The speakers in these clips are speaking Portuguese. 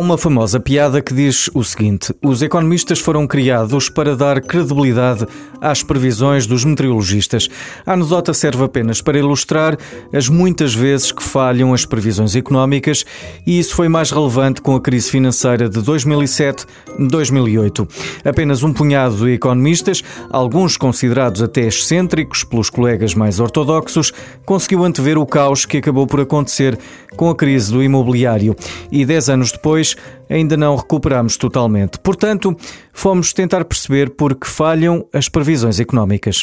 uma famosa piada que diz o seguinte: os economistas foram criados para dar credibilidade às previsões dos meteorologistas. A anedota serve apenas para ilustrar as muitas vezes que falham as previsões económicas, e isso foi mais relevante com a crise financeira de 2007-2008. Apenas um punhado de economistas, alguns considerados até excêntricos pelos colegas mais ortodoxos, conseguiu antever o caos que acabou por acontecer com a crise do imobiliário. E 10 anos depois, ainda não recuperamos totalmente. Portanto, fomos tentar perceber por que falham as previsões económicas.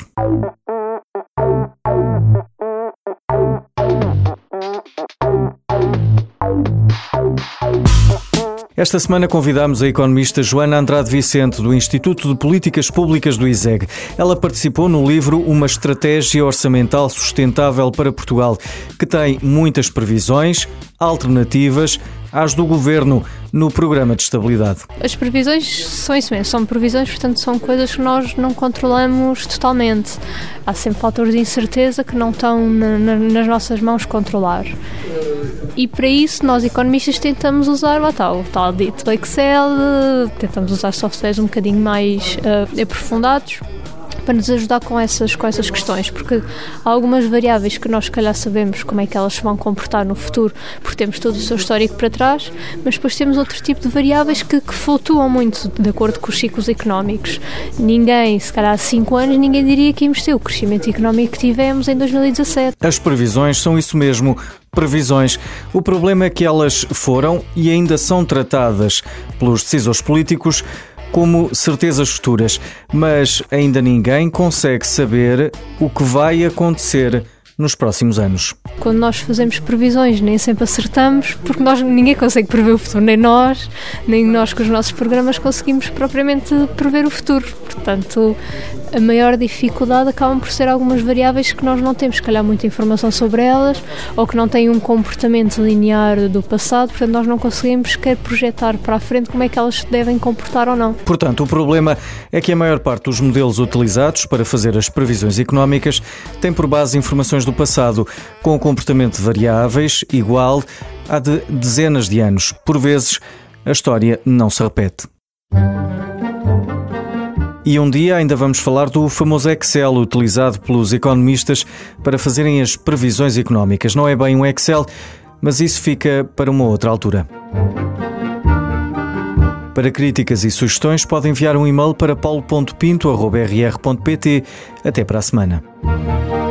Esta semana convidámos a economista Joana Andrade Vicente, do Instituto de Políticas Públicas do ISEG. Ela participou no livro Uma Estratégia Orçamental Sustentável para Portugal, que tem muitas previsões alternativas às do Governo no Programa de Estabilidade. As previsões são isso mesmo, são previsões, portanto são coisas que nós não controlamos totalmente. Há sempre fatores de incerteza que não estão nas nossas mãos controlar. E para isso nós economistas tentamos usar o tal dito Excel, tentamos usar softwares um bocadinho mais aprofundados para nos ajudar com essas questões, porque há algumas variáveis que nós se calhar sabemos como é que elas se vão comportar no futuro, porque temos todo o seu histórico para trás, mas depois temos outro tipo de variáveis que flutuam muito de acordo com os ciclos económicos. Ninguém, se calhar há 5 anos, ninguém diria que íamos ter o crescimento económico que tivemos em 2017. As previsões são isso mesmo, previsões. O problema é que elas foram e ainda são tratadas pelos decisores políticos como certezas futuras, mas ainda ninguém consegue saber o que vai acontecer nos próximos anos. Quando nós fazemos previsões, nem sempre acertamos, porque ninguém consegue prever o futuro, nem nós com os nossos programas conseguimos propriamente prever o futuro. Portanto, a maior dificuldade acabam por ser algumas variáveis que nós não temos, se calhar, muita informação sobre elas, ou que não têm um comportamento linear do passado, portanto nós não conseguimos sequer projetar para a frente como é que elas se devem comportar ou não. Portanto, o problema é que a maior parte dos modelos utilizados para fazer as previsões económicas tem por base informações do passado, com comportamento de variáveis igual à de dezenas de anos. Por vezes, a história não se repete. E um dia ainda vamos falar do famoso Excel utilizado pelos economistas para fazerem as previsões económicas. Não é bem um Excel, mas isso fica para uma outra altura. Para críticas e sugestões, pode enviar um e-mail para paulo.pinto@rr.pt. Até para a semana.